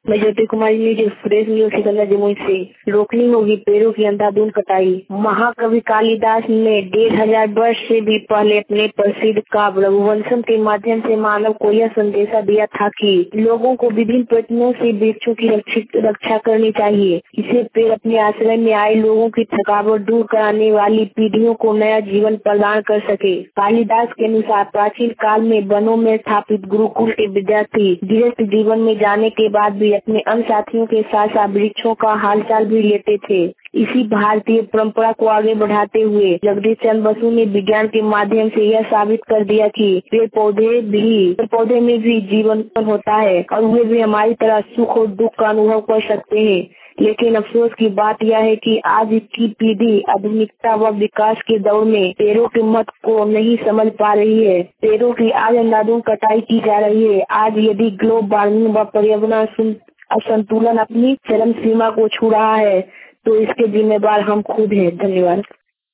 मैं Jyoti Kumari news express news Sikandar Jamui से। रोकनी होगी पेड़ों की अंधाधुंध कटाई। महाकवि कालिदास ने 1500 वर्ष से भी पहले अपने प्रसिद्ध काव्य रघुवंशम के माध्यम से मानव को यह संदेशा दिया था कि लोगों को विभिन्न प्रयत्नों से वृक्षों की रक्षा करनी चाहिए। इसे पेड़ अपने आश्रय में आए लोगों की थकावट दूर कराने वाली पीढ़ियों को नया जीवन प्रदान कर सके। कालिदास के अनुसार प्राचीन काल में वनों में स्थापित गुरुकुल के विद्यार्थी गृहस्थ जीवन में जाने के बाद भी अपने अन्य साथियों के साथ साथ वृक्षों का हालचाल भी लेते थे। इसी भारतीय परंपरा को आगे बढ़ाते हुए जगदीश चंद्र बसु ने विज्ञान के माध्यम से यह साबित कर दिया कि पेड़ पौधे में भी जीवन होता है और वे भी हमारी तरह सुख और दुख का अनुभव कर सकते हैं। लेकिन अफसोस की बात यह है कि आज की पीढ़ी आधुनिकता व विकास के दौर में पेड़ों के महत्व को नहीं समझ पा रही है। पेड़ों की आज अंधाधुंध कटाई की जा रही है। आज यदि ग्लोबल वार्मिंग व पर्यावरण असंतुलन अपनी चरम सीमा को छू रहा है तो इसके जिम्मेदार हम खुद हैं। धन्यवाद।